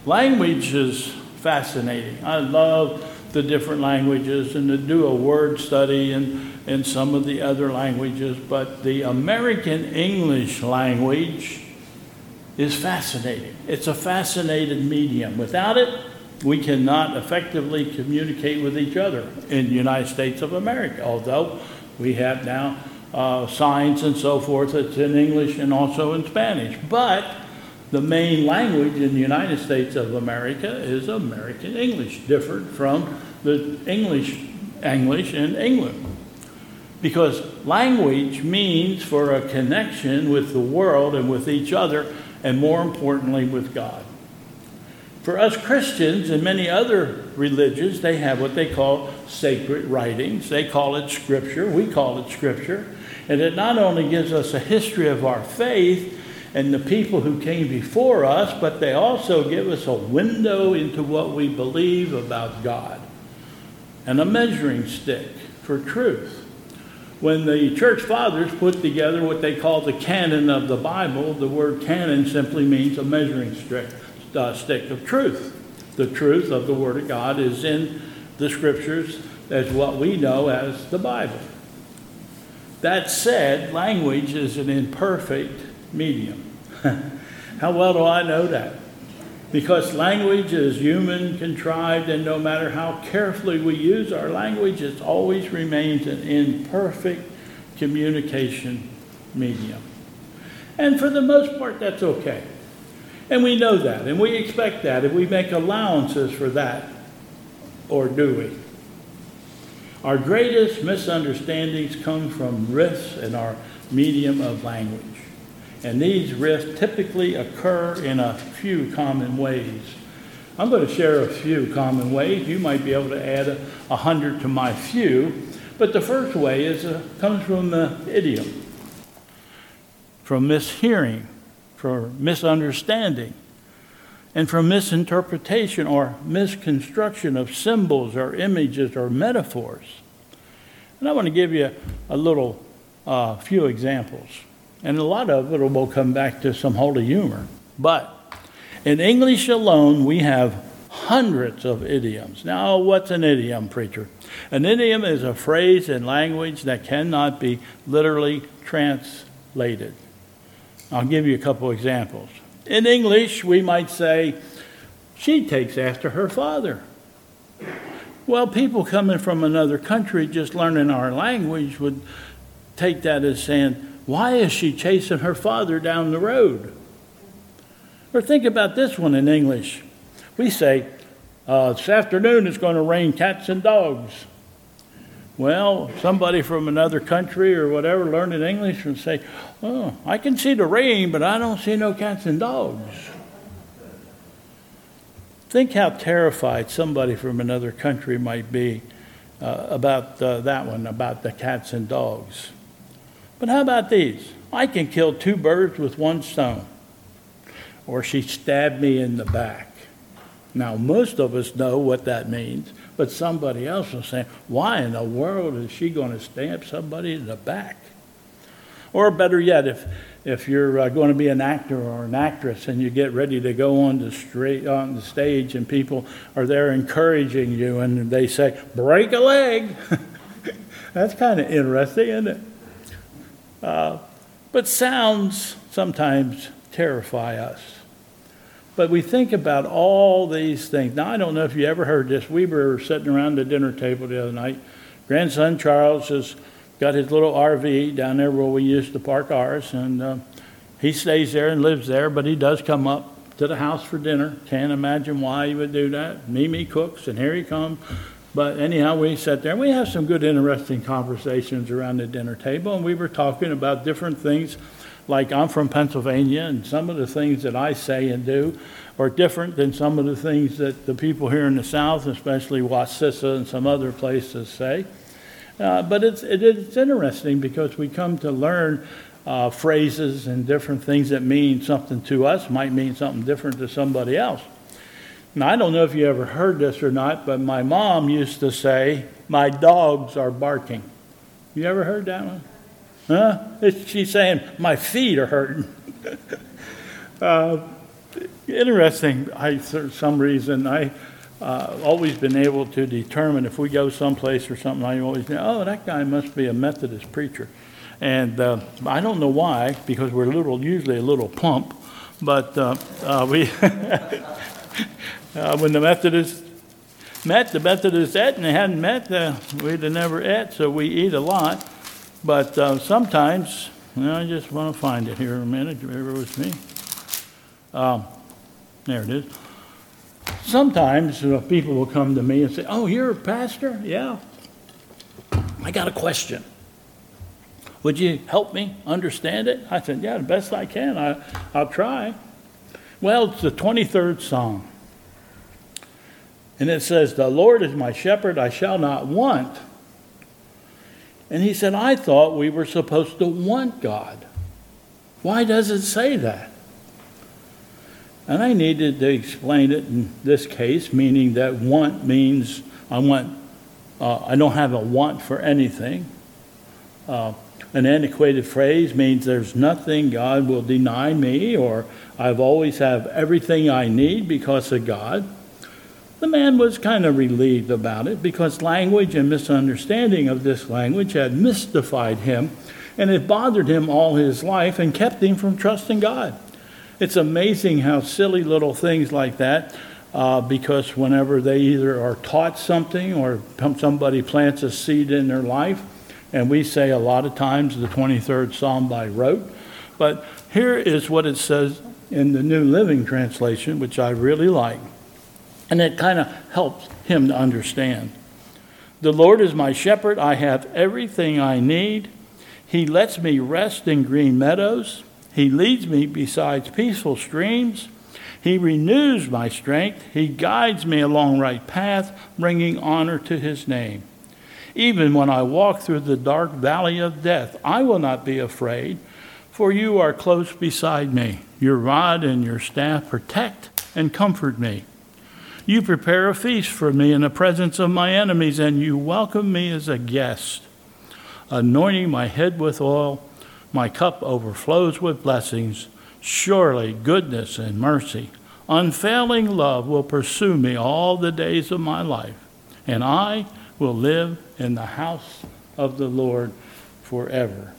Language is fascinating. I love the different languages and to do a word study in some of the other languages, but the American English language is fascinating. It's a fascinating medium. Without it, we cannot effectively communicate with each other in the United States of America, although we have now signs and so forth that's in English and also in Spanish. But the main language in the United States of America is American English, different from the English in England. Because language means for a connection with the world and with each other, and more importantly with God. For us Christians and many other religions, they have what they call sacred writings. They call it Scripture. We call it Scripture. And it not only gives us a history of our faith and the people who came before us, but they also give us a window into what we believe about God and a measuring stick for truth. When the church fathers put together what they call the canon of the Bible, the word canon simply means a measuring stick of truth. The truth of the Word of God is in the Scriptures as what we know as the Bible. That said, language is an imperfect medium. How well do I know that? Because language is human contrived, and no matter how carefully we use our language, it always remains an imperfect communication medium. And for the most part, that's okay. And we know that, and we expect that, and we make allowances for that, or do we? Our greatest misunderstandings come from rifts in our medium of language. And these rifts typically occur in a few common ways. I'm going to share a few common ways. You might be able to add 100 to my few. But the first way comes from the idiom, from mishearing, from misunderstanding, and from misinterpretation or misconstruction of symbols or images or metaphors. And I want to give you a little few examples. And a lot of it will come back to some holy humor. But in English alone, we have hundreds of idioms. Now, what's an idiom, preacher? An idiom is a phrase in language that cannot be literally translated. I'll give you a couple examples. In English, we might say, she takes after her father. Well, people coming from another country just learning our language would take that as saying, why is she chasing her father down the road? Or think about this one in English. We say, this afternoon it's going to rain cats and dogs. Well, somebody from another country or whatever learning English would say, oh, I can see the rain, but I don't see no cats and dogs. Think how terrified somebody from another country might be about that one, about the cats and dogs. But how about these? I can kill 2 birds with 1 stone. Or she stabbed me in the back. Now, most of us know what that means, but somebody else will say, why in the world is she going to stab somebody in the back? Or better yet, if you're going to be an actor or an actress and you get ready to go on the stage and people are there encouraging you and they say, break a leg. That's kind of interesting, isn't it? But sounds sometimes terrify us. But we think about all these things. Now, I don't know if you ever heard this. We were sitting around the dinner table the other night. Grandson Charles has got his little RV down there where we used to park ours, and he stays there and lives there, but he does come up to the house for dinner. Can't imagine why he would do that. Mimi cooks, and here he comes. But anyhow, we sat there, and we have some good, interesting conversations around the dinner table, and we were talking about different things, like I'm from Pennsylvania, and some of the things that I say and do are different than some of the things that the people here in the South, especially Wassissa and some other places, say. But it's interesting because we come to learn phrases and different things that mean something to us, might mean something different to somebody else. Now, I don't know if you ever heard this or not, but my mom used to say, my dogs are barking. You ever heard that one? Huh? She's saying, my feet are hurting. Interesting. For some reason, I always been able to determine if we go someplace or something. I always know, oh, that guy must be a Methodist preacher, and I don't know why, because we're usually a little plump, but we when the Methodists met, the Methodists ate, and they hadn't met, we'd have never ate, so we eat a lot. But sometimes, I just want to find it here in a minute. Bear with me. There it is. Sometimes people will come to me and say, oh, you're a pastor? Yeah. I got a question. Would you help me understand it? I said, yeah, the best I can. I'll try. Well, it's the 23rd Psalm. And it says, the Lord is my shepherd, I shall not want. And he said, I thought we were supposed to want God. Why does it say that? And I needed to explain it in this case, meaning that want means I don't have a want for anything. An antiquated phrase means there's nothing God will deny me, or I've always have everything I need because of God. The man was kind of relieved about it because language and misunderstanding of this language had mystified him, and it bothered him all his life and kept him from trusting God. It's amazing how silly little things like that, because whenever they either are taught something or somebody plants a seed in their life, and we say a lot of times the 23rd Psalm by rote, but here is what it says in the New Living Translation, which I really like. And it kind of helps him to understand. The Lord is my shepherd. I have everything I need. He lets me rest in green meadows. He leads me beside peaceful streams. He renews my strength. He guides me along right path, bringing honor to his name. Even when I walk through the dark valley of death, I will not be afraid, for you are close beside me. Your rod and your staff protect and comfort me. You prepare a feast for me in the presence of my enemies, and you welcome me as a guest. Anointing my head with oil, my cup overflows with blessings. Surely goodness and mercy, unfailing love will pursue me all the days of my life, and I will live in the house of the Lord forever.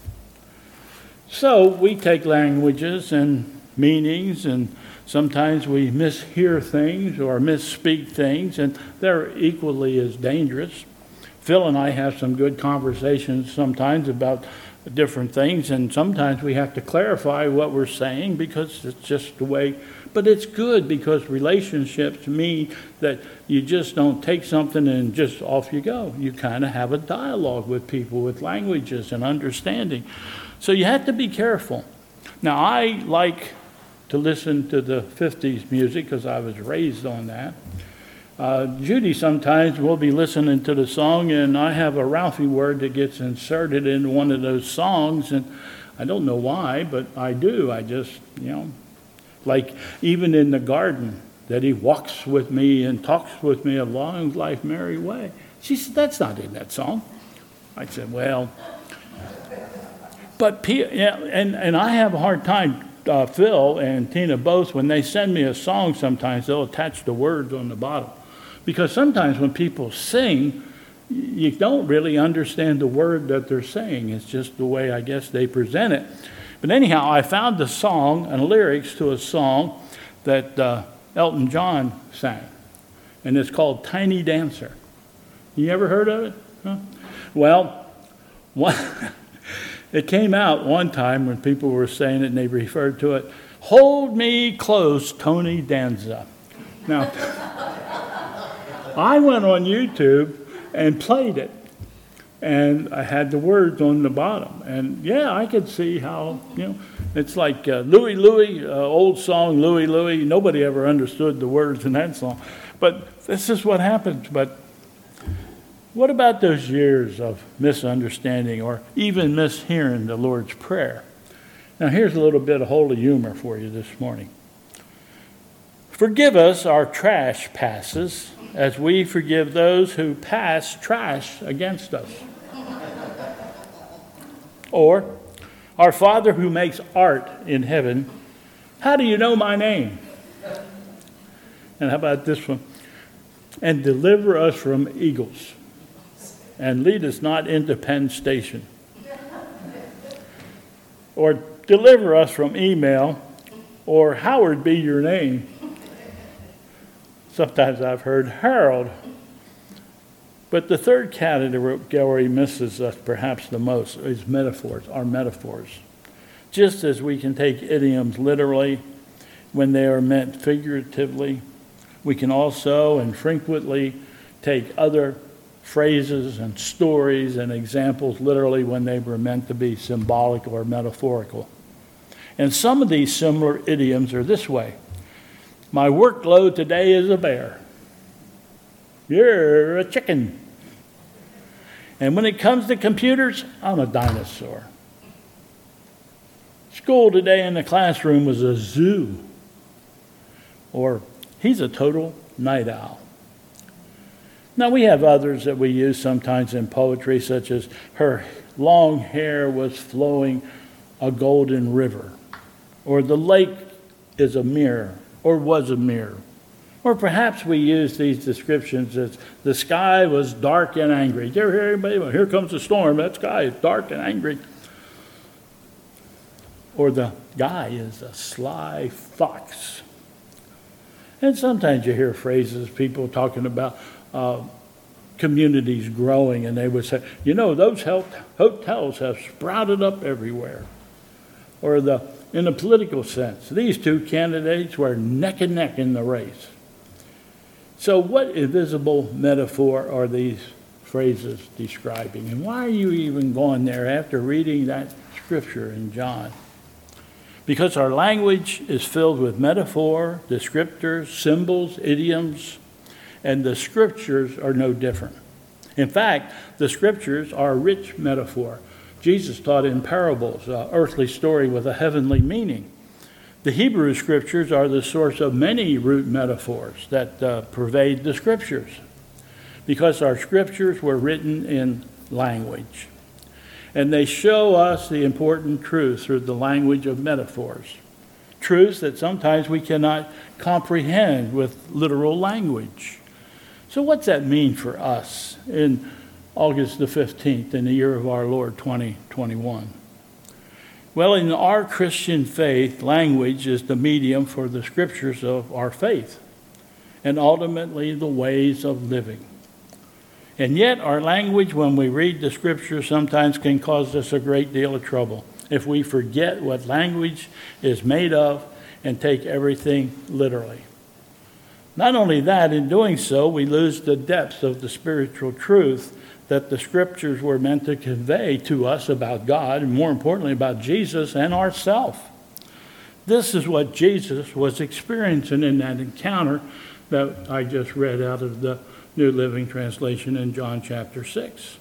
So we take languages and meanings, and sometimes we mishear things or misspeak things, and they're equally as dangerous. Phil and I have some good conversations sometimes about different things, and sometimes we have to clarify what we're saying because it's just the way. But it's good because relationships mean that you just don't take something and just off you go. You kind of have a dialogue with people with languages and understanding. So you have to be careful. Now, I like to listen to the 50s music because I was raised on that. Judy sometimes will be listening to the song, and I have a Ralphie word that gets inserted in one of those songs, and I don't know why, but I do. I just, like even in the garden, that he walks with me and talks with me a long life merry way. She said, that's not in that song. I said, well, but and I have a hard time. Phil and Tina both, when they send me a song, sometimes they'll attach the words on the bottom. Because sometimes when people sing, you don't really understand the word that they're saying. It's just the way, I guess, they present it. But anyhow, I found the song and lyrics to a song that Elton John sang. And it's called Tiny Dancer. You ever heard of it? Huh? Well, it came out one time when people were saying it and they referred to it, Hold Me Close, Tony Danza. Now, I went on YouTube and played it, and I had the words on the bottom. And yeah, I could see how, it's like Louie Louie, old song, Louie Louie. Nobody ever understood the words in that song. But this is what happens. But what about those years of misunderstanding or even mishearing the Lord's Prayer? Now, here's a little bit of holy humor for you this morning. Forgive us our trash passes as we forgive those who pass trash against us. Or, our Father who makes art in heaven, how do you know my name? And how about this one? And deliver us from eagles, and lead us not into Penn Station. Or deliver us from email, or Howard be your name. Sometimes I've heard Harold. But the third category misses us perhaps the most is metaphors, our metaphors. Just as we can take idioms literally when they are meant figuratively, we can also and frequently take other phrases and stories and examples literally when they were meant to be symbolic or metaphorical. And some of these similar idioms are this way. My workload today is a bear. You're a chicken. And when it comes to computers, I'm a dinosaur. School today in the classroom was a zoo. Or he's a total night owl. Now we have others that we use sometimes in poetry, such as her long hair was flowing a golden river. Or the lake is a mirror, or was a mirror. Or perhaps we use these descriptions as the sky was dark and angry. Did you ever hear anybody? Well, here comes a storm. That sky is dark and angry. Or the guy is a sly fox. And sometimes you hear phrases, people talking about communities growing, and they would say, you know, those hotels have sprouted up everywhere. Or in a political sense, these two candidates were neck and neck in the race. So what invisible metaphor are these phrases describing? And why are you even going there after reading that scripture in John? Because our language is filled with metaphor, descriptors, symbols, idioms, and the scriptures are no different. In fact, the scriptures are a rich metaphor. Jesus taught in parables, an earthly story with a heavenly meaning. The Hebrew scriptures are the source of many root metaphors that pervade the scriptures, because our scriptures were written in language. And they show us the important truths through the language of metaphors, truths that sometimes we cannot comprehend with literal language. So what's that mean for us in August the 15th in the year of our Lord 2021? Well, in our Christian faith, language is the medium for the scriptures of our faith and ultimately the ways of living. And yet our language, when we read the scriptures, sometimes can cause us a great deal of trouble if we forget what language is made of and take everything literally. Not only that, in doing so, we lose the depths of the spiritual truth that the scriptures were meant to convey to us about God, and more importantly about Jesus and ourselves. This is what Jesus was experiencing in that encounter that I just read out of the New Living Translation in John chapter 6.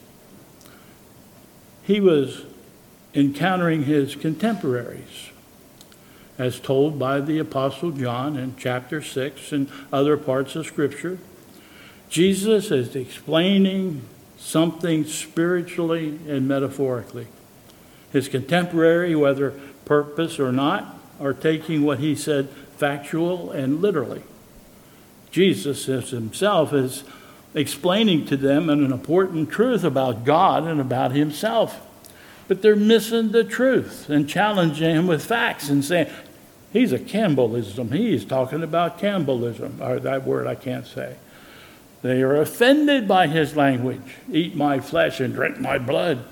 He was encountering his contemporaries, as told by the Apostle John in chapter 6 and other parts of Scripture. Jesus is explaining something spiritually and metaphorically. His contemporary, whether purpose or not, are taking what he said factual and literally. Jesus himself is explaining to them an important truth about God and about himself. But they're missing the truth and challenging him with facts and saying, he's a cannibalism. He's talking about cannibalism, or that word I can't say. They are offended by his language. Eat my flesh and drink my blood.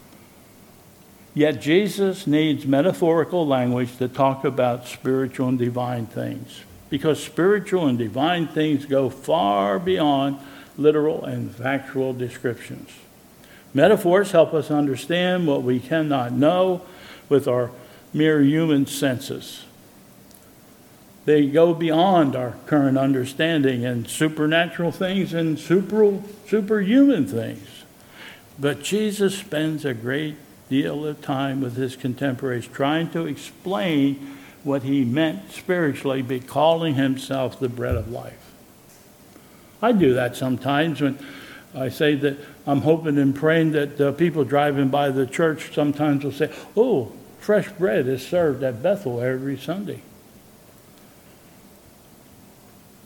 Yet Jesus needs metaphorical language to talk about spiritual and divine things, because spiritual and divine things go far beyond literal and factual descriptions. Metaphors help us understand what we cannot know with our mere human senses. They go beyond our current understanding and supernatural things and superhuman things. But Jesus spends a great deal of time with his contemporaries trying to explain what he meant spiritually by calling himself the bread of life. I do that sometimes when I say that I'm hoping and praying that people driving by the church sometimes will say, oh, fresh bread is served at Bethel every Sunday.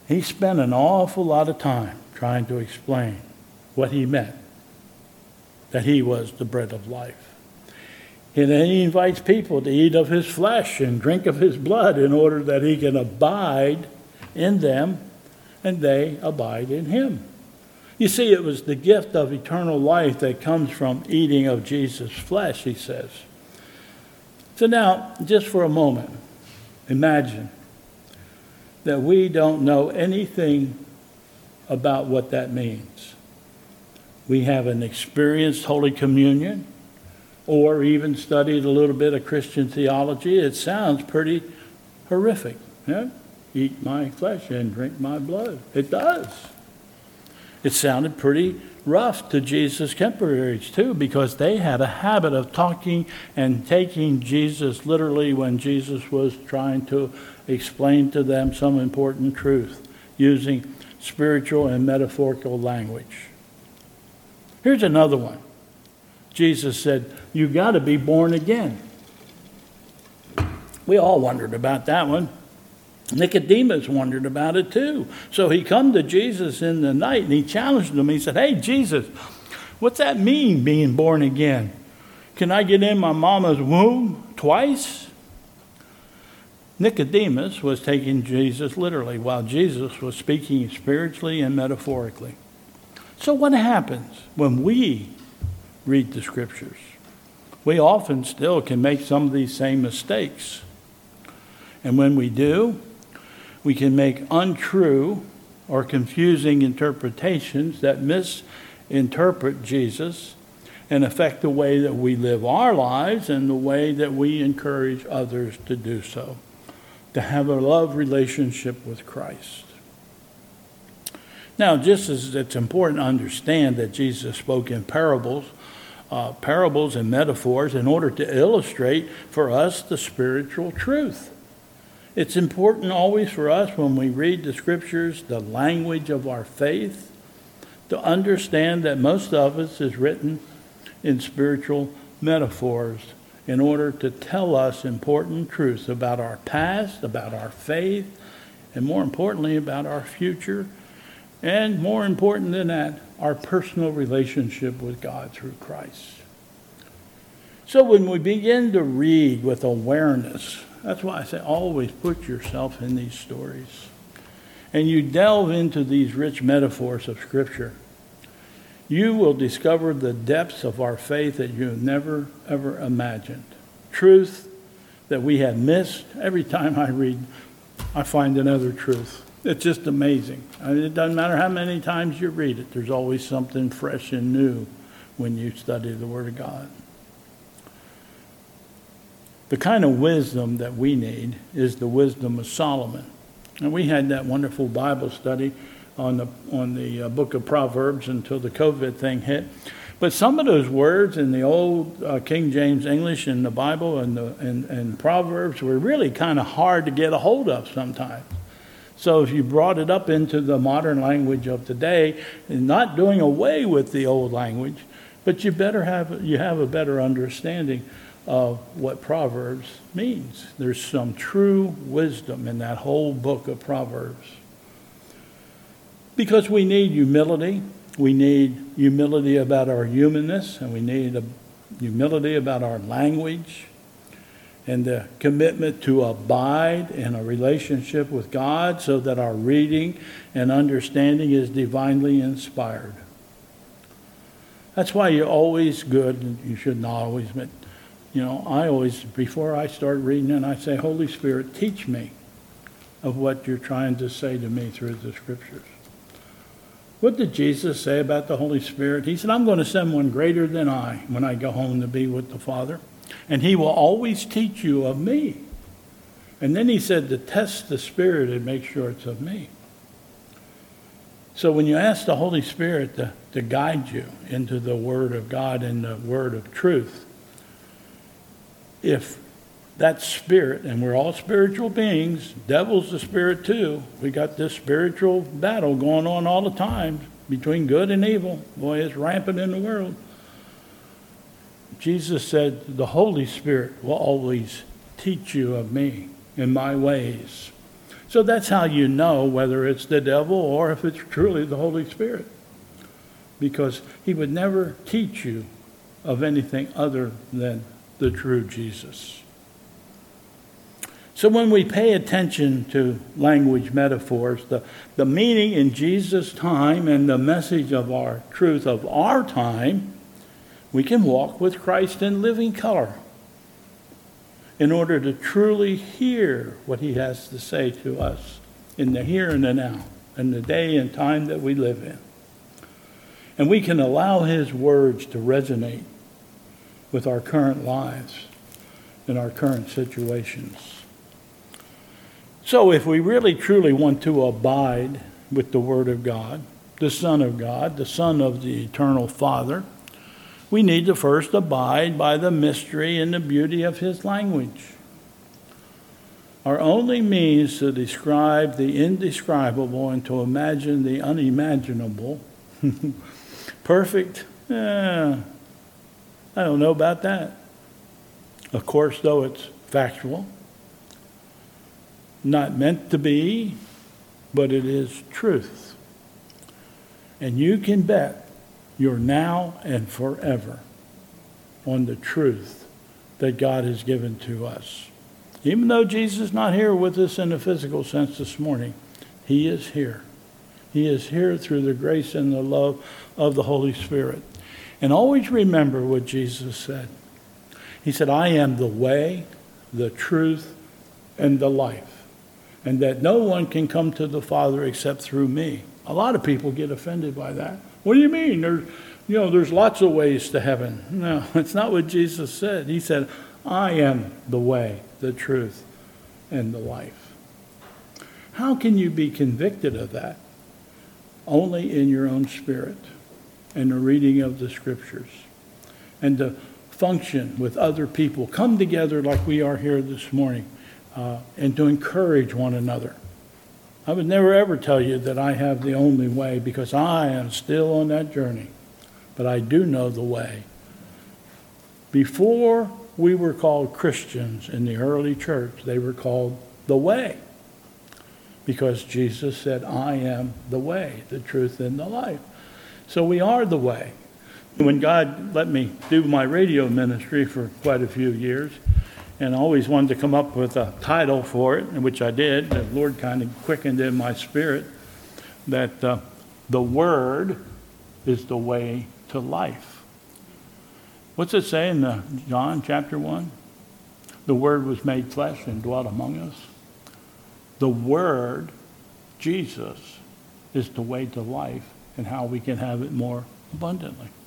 He spent an awful lot of time trying to explain what he meant, that he was the bread of life. And then he invites people to eat of his flesh and drink of his blood in order that he can abide in them and they abide in him. You see, it was the gift of eternal life that comes from eating of Jesus' flesh, he says. So now, just for a moment, imagine that we don't know anything about what that means. We haven't experienced Holy Communion or even studied a little bit of Christian theology. It sounds pretty horrific. Yeah? Eat my flesh and drink my blood. It does. It sounded pretty rough to Jesus' contemporaries too, because they had a habit of talking and taking Jesus literally when Jesus was trying to explain to them some important truth using spiritual and metaphorical language. Here's another one. Jesus said, "You got to be born again." We all wondered about that one. Nicodemus wondered about it too. So he come to Jesus in the night and he challenged him. He said, "Hey, Jesus, what's that mean, being born again? Can I get in my mama's womb twice?" Nicodemus was taking Jesus literally, while Jesus was speaking spiritually and metaphorically. So what happens when we read the Scriptures? We often still can make some of these same mistakes. And when we do, we can make untrue or confusing interpretations that misinterpret Jesus and affect the way that we live our lives and the way that we encourage others to do so, to have a love relationship with Christ. Now, just as it's important to understand that Jesus spoke in parables and metaphors in order to illustrate for us the spiritual truth. It's important always for us when we read the Scriptures, the language of our faith, to understand that most of us is written in spiritual metaphors in order to tell us important truths about our past, about our faith, and more importantly, about our future, and more important than that, our personal relationship with God through Christ. So when we begin to read with awareness, that's why I say always put yourself in these stories, and you delve into these rich metaphors of Scripture, you will discover the depths of our faith that you have never, ever imagined. Truth that we have missed. Every time I read, I find another truth. It's just amazing. It doesn't matter how many times you read it. There's always something fresh and new when you study the Word of God. The kind of wisdom that we need is the wisdom of Solomon. And we had that wonderful Bible study on the book of Proverbs until the COVID thing hit. But some of those words in the old King James English in the Bible and Proverbs were really kind of hard to get a hold of sometimes. So if you brought it up into the modern language of today, and not doing away with the old language, but you have a better understanding of what Proverbs means. There's some true wisdom in that whole book of Proverbs. Because we need humility. We need humility about our humanness, and we need humility about our language, and the commitment to abide in a relationship with God so that our reading and understanding is divinely inspired. That's why you're always good, and you shouldn't always, but I always, before I start reading it, I say, Holy Spirit, teach me of what you're trying to say to me through the Scriptures. What did Jesus say about the Holy Spirit? He said, I'm going to send one greater than I when I go home to be with the Father, and he will always teach you of me. And then he said to test the Spirit and make sure it's of me. So when you ask the Holy Spirit to guide you into the Word of God and the Word of truth, if that spirit, and we're all spiritual beings, devil's the spirit too. We got this spiritual battle going on all the time between good and evil. Boy, it's rampant in the world. Jesus said, the Holy Spirit will always teach you of me and my ways. So that's how you know whether it's the devil or if it's truly the Holy Spirit. Because he would never teach you of anything other than the true Jesus. So when we pay attention to language metaphors, the meaning in Jesus' time and the message of our truth of our time, we can walk with Christ in living color in order to truly hear what he has to say to us in the here and the now, in the day and time that we live in. And we can allow his words to resonate with our current lives and our current situations. So if we really truly want to abide with the Word of God, the Son of God, the Son of the Eternal Father, we need to first abide by the mystery and the beauty of his language. Our only means to describe the indescribable and to imagine the unimaginable, perfect, I don't know about that. Of course, though, it's factual. Not meant to be, but it is truth. And you can bet your now and forever on the truth that God has given to us. Even though Jesus is not here with us in a physical sense this morning, he is here. He is here through the grace and the love of the Holy Spirit. And always remember what Jesus said. He said, I am the way, the truth, and the life. And that no one can come to the Father except through me. A lot of people get offended by that. What do you mean? There's lots of ways to heaven. No, it's not what Jesus said. He said, I am the way, the truth, and the life. How can you be convicted of that? Only in your own spirit and the reading of the Scriptures. And to function with other people. Come together like we are here this morning. And to encourage one another. I would never ever tell you that I have the only way because I am still on that journey. But I do know the way. Before we were called Christians in the early church, they were called the way. Because Jesus said, I am the way, the truth, and the life. So we are the way. When God let me do my radio ministry for quite a few years, and I always wanted to come up with a title for it, which I did. The Lord kind of quickened in my spirit that the Word is the way to life. What's it say in John chapter 1? The Word was made flesh and dwelt among us. The Word, Jesus, is the way to life and how we can have it more abundantly.